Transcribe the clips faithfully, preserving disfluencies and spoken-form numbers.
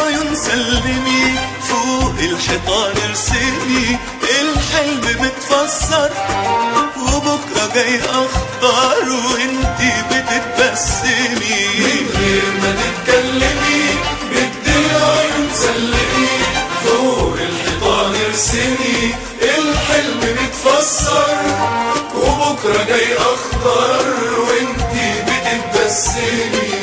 العيون سلمي، فوق الحيطان ارسمي، الحلم متفسر وبكرة جاي اخطر وانتي بتتبسمي. من غير ما تتكلمي بدي العيون سلمي، فوق الحيطان ارسمي، الحلم متفسر وبكرة جاي اخطر وانتي بتتبسمي.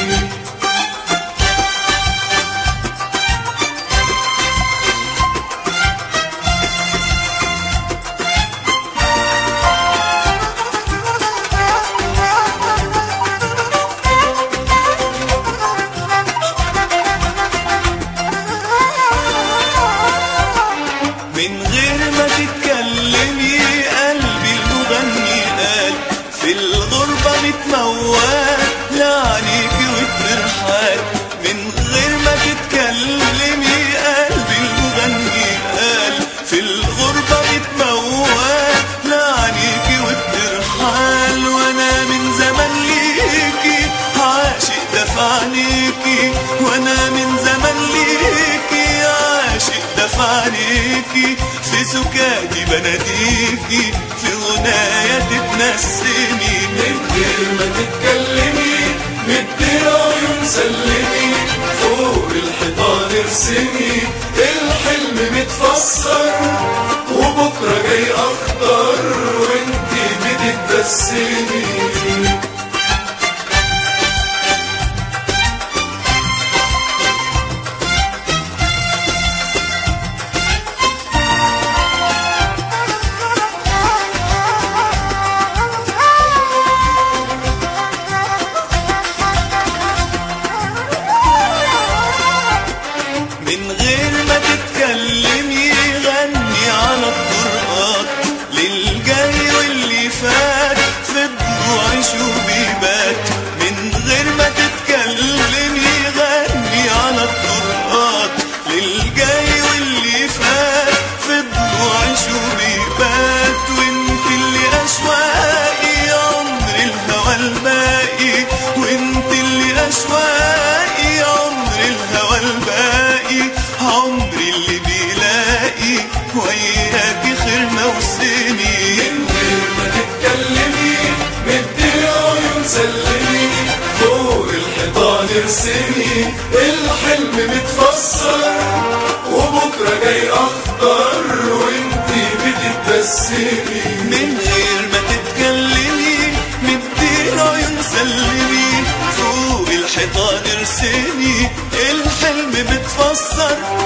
من غير ما تتكلمي قلبي المغني قال في الغربة متموال لعنيكي وترحال. من غير ما تتكلمي قلبي المغني قال في الغربة متموال لعنيكي وترحال. وانا من زمان ليكي عاشق دفع عنيكي، وانا من زمان ليكي عاشق دفع عنيكي، في سكاتي بناديكي في غنايا تتنسمي. من غير ما تتكلمي مدي العيون سلمي، فوق الحيطان ارسمي، الحلم متفسر وبكرة جاي اخضر وانتي بتتبسمي. من غير ما تتكلمي غني على الطرقات للجاي واللي فات في ضلوعي شو بيبات. من غير ما تتكلمي غني على الطرقات للجاي واللي فات في ضلوعي شو بيبات. وانت اللي اشواقي عمر الهوى الباقي، وانت اللي اشواقي عمر الهوى الباقي، عمري اللي بيلاقي وياكي خير موسمي. من غير ما تتكلمي مدي العيون سلمي، فوق الحيطان ارسمي، الحلم متفسر وبكرة جاي اخضر وانتي بتتبسمي. من غير ما تتكلمي مدي العيون سلمي، فوق الحيطان ارسمي، الحلم متفسر